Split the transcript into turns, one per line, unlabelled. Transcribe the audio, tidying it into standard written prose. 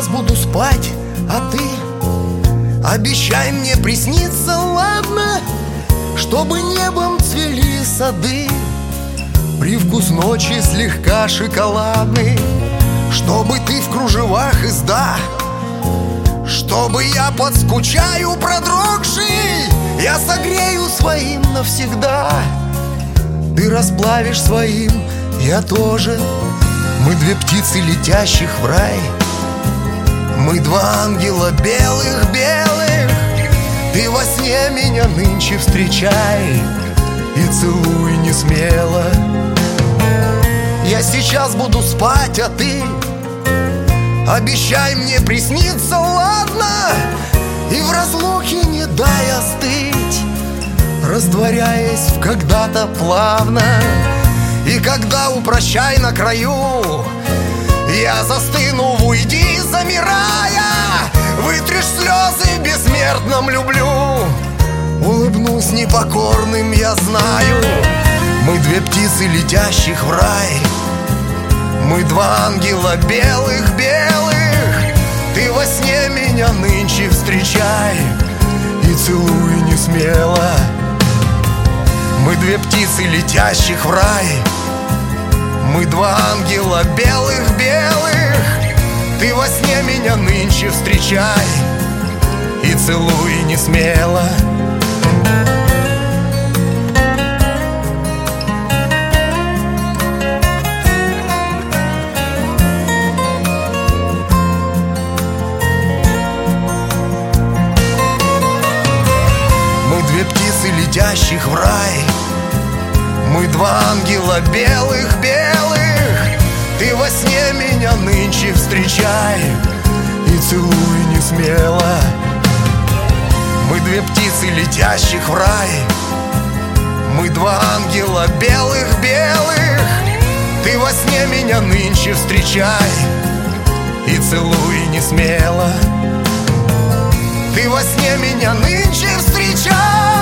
сейчас буду спать, а ты обещай мне присниться, ладно? Чтобы небом цвели сады, привкус ночи слегка шоколадный, чтобы ты в кружевах изда, чтобы я подскучаю продрогший, я согрею своим навсегда. Ты расплавишь своим, я тоже. Мы две птицы, летящих в рай. Мы два ангела белых-белых. Ты во сне меня нынче встречай и целуй не смело. Я сейчас буду спать, а ты обещай мне присниться, ладно? И в разлуке не дай остыть, растворяясь в когда-то плавно. И когда у прощай на краю я застыну в уйди, замирая, вытрешь слезы в бессмертном люблю. Улыбнусь непокорным, я знаю. Мы две птицы, летящих в рай. Мы два ангела белых-белых. Ты во сне меня нынче встречай и целуй не смело. Мы две птицы, летящих в рай. Мы два ангела белых-белых. Ты во сне меня нынче встречай и целуй не смело. Мы две птицы, летящих в рай. Мы два ангела белых-белых. Ты во сне меня нынче встречай и целуй не смело. Мы две птицы, летящих в рай. Мы два ангела белых-белых. Ты во сне меня нынче встречай и целуй не смело. Ты во сне меня нынче встречай